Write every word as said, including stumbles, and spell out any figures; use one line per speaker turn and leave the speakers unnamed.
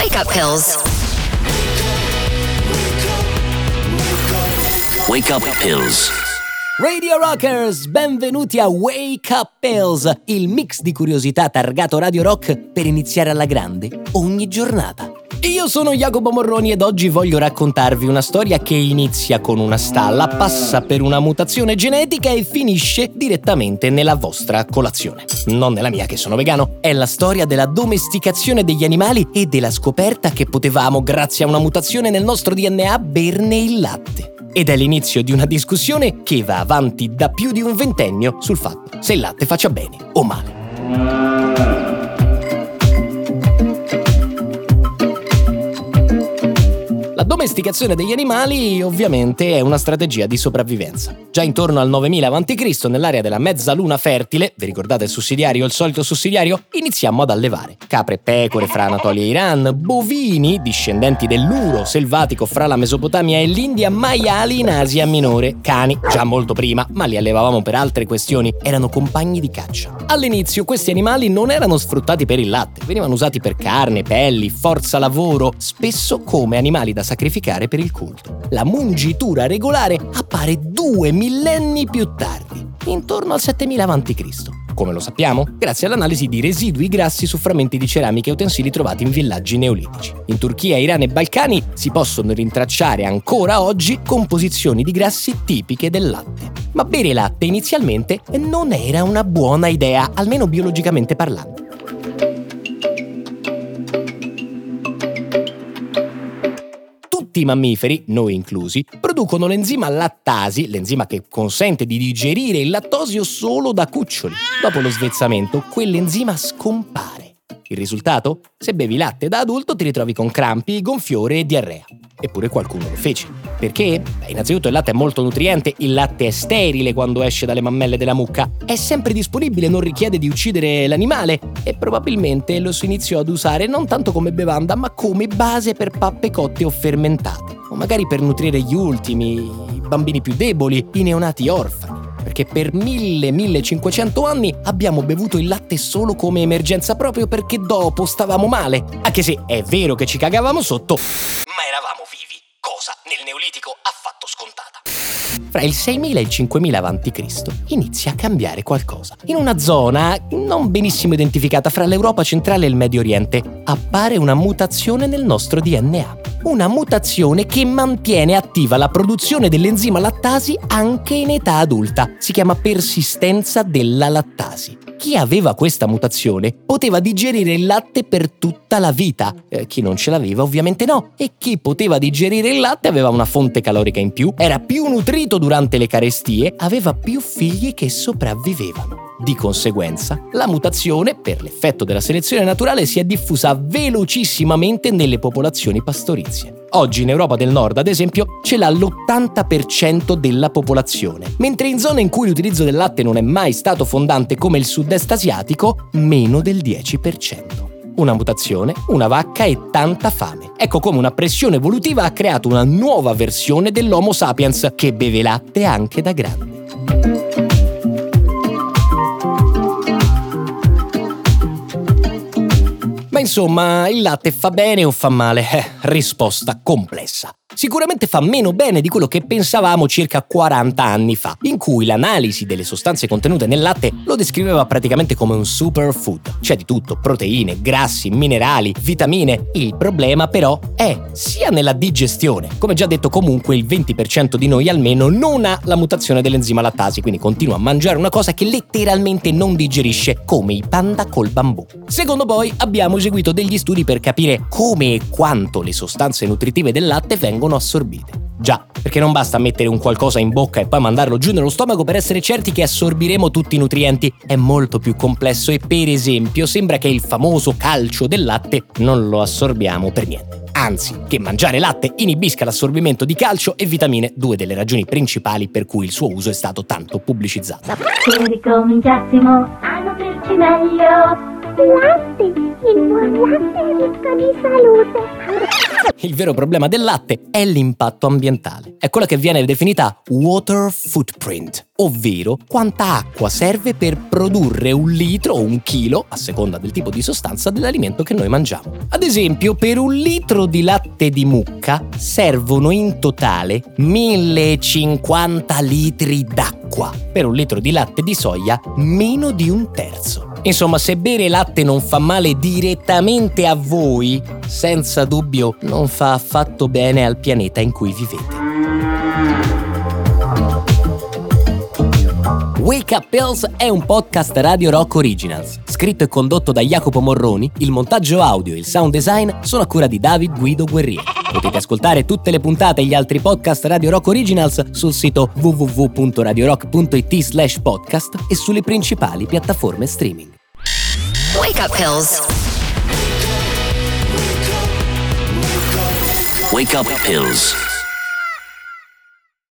Wake up pills.
Wake up pills.
Radio Rockers, benvenuti a Wake Up Pills, il mix di curiosità targato Radio Rock per iniziare alla grande ogni giornata. Io sono Jacopo Morroni ed oggi voglio raccontarvi una storia che inizia con una stalla, passa per una mutazione genetica e finisce direttamente nella vostra colazione. Non nella mia, che sono vegano. È la storia della domesticazione degli animali e della scoperta che potevamo, grazie a una mutazione nel nostro D N A, berne il latte. Ed è l'inizio di una discussione che va avanti da più di un ventennio sul fatto se il latte faccia bene o male. La domesticazione degli animali ovviamente è una strategia di sopravvivenza. Già intorno al novemila avanti Cristo, nell'area della mezzaluna fertile, vi ricordate il sussidiario, il solito sussidiario? Iniziamo ad allevare capre e pecore fra Anatolia e Iran, bovini discendenti dell'Uro selvatico fra la Mesopotamia e l'India, maiali in Asia Minore, cani già molto prima, ma li allevavamo per altre questioni, erano compagni di caccia. All'inizio questi animali non erano sfruttati per il latte, venivano usati per carne, pelli, forza lavoro, spesso come animali da sacrificare per il culto. La mungitura regolare appare due millenni più tardi, intorno al settemila avanti Cristo. Come lo sappiamo? Grazie all'analisi di residui grassi su frammenti di ceramica e utensili trovati in villaggi neolitici. In Turchia, Iran e Balcani si possono rintracciare ancora oggi composizioni di grassi tipiche del latte. Ma bere latte inizialmente non era una buona idea, almeno biologicamente parlando. Tutti i mammiferi, noi inclusi, producono l'enzima lattasi, l'enzima che consente di digerire il lattosio solo da cuccioli. Dopo lo svezzamento, quell'enzima scompare. Il risultato? Se bevi latte da adulto ti ritrovi con crampi, gonfiore e diarrea. Eppure qualcuno lo fece. Perché? Beh, innanzitutto il latte è molto nutriente, il latte è sterile quando esce dalle mammelle della mucca, è sempre disponibile, non richiede di uccidere l'animale e probabilmente lo si iniziò ad usare non tanto come bevanda ma come base per pappe cotte o fermentate, o magari per nutrire gli ultimi, i bambini più deboli, i neonati orfani. Perché per mille millecinquecento anni abbiamo bevuto il latte solo come emergenza proprio perché dopo stavamo male. Anche se è vero che ci cagavamo sotto, ma eravamo vivi, cosa nel Neolitico affatto scontata. Fra il seimila e il cinquemila avanti Cristo inizia a cambiare qualcosa. In una zona non benissimo identificata fra l'Europa centrale e il Medio Oriente appare una mutazione nel nostro D N A. Una mutazione che mantiene attiva la produzione dell'enzima lattasi anche in età adulta. Si chiama persistenza della lattasi. Chi aveva questa mutazione poteva digerire il latte per tutta la vita. Eh, chi non ce l'aveva ovviamente no. E chi poteva digerire il latte aveva una fonte calorica in più, era più nutrito durante le carestie, aveva più figli che sopravvivevano. Di conseguenza, la mutazione, per l'effetto della selezione naturale, si è diffusa velocissimamente nelle popolazioni pastorizie. Oggi in Europa del Nord, ad esempio, ce l'ha l'ottanta per cento della popolazione, mentre in zone in cui l'utilizzo del latte non è mai stato fondante come il sud-est asiatico, meno del dieci per cento. Una mutazione, una vacca e tanta fame. Ecco come una pressione evolutiva ha creato una nuova versione dell'Homo sapiens che beve latte anche da grande. Ma insomma, il latte fa bene o fa male? Eh, risposta complessa. Sicuramente fa meno bene di quello che pensavamo circa quaranta anni fa, in cui l'analisi delle sostanze contenute nel latte lo descriveva praticamente come un superfood. C'è di tutto, proteine, grassi, minerali, vitamine. Il problema però è sia nella digestione. Come già detto, comunque il venti per cento di noi almeno non ha la mutazione dell'enzima lattasi, quindi continua a mangiare una cosa che letteralmente non digerisce, come i panda col bambù. Secondo poi abbiamo eseguito degli studi per capire come e quanto le sostanze nutritive del latte vengono assorbite. Già, perché non basta mettere un qualcosa in bocca e poi mandarlo giù nello stomaco per essere certi che assorbiremo tutti i nutrienti. È molto più complesso e, per esempio, sembra che il famoso calcio del latte non lo assorbiamo per niente. Anzi, che mangiare latte inibisca l'assorbimento di calcio e vitamine, due delle ragioni principali per cui il suo uso è stato tanto pubblicizzato.
Se ricominciassimo a nutrirci meglio. Latte, il buon latte è ricco di salute.
Il vero problema del latte è l'impatto ambientale. È quella che viene definita water footprint, ovvero quanta acqua serve per produrre un litro o un chilo, a seconda del tipo di sostanza, dell'alimento che noi mangiamo. Ad esempio, per un litro di latte di mucca servono in totale millecinquanta litri d'acqua. Per un litro di latte di soia, meno di un terzo. Insomma, se bere latte non fa male direttamente a voi, senza dubbio non fa affatto bene al pianeta in cui vivete. Wake Up Pills è un podcast Radio Rock Originals, scritto e condotto da Jacopo Morroni. Il montaggio audio e il sound design sono a cura di David Guido Guerrieri. Potete ascoltare tutte le puntate e gli altri podcast Radio Rock Originals sul sito w w w punto radio rock punto i t slash podcast e sulle principali piattaforme streaming.
Wake Up Pills. Wake Up Pills.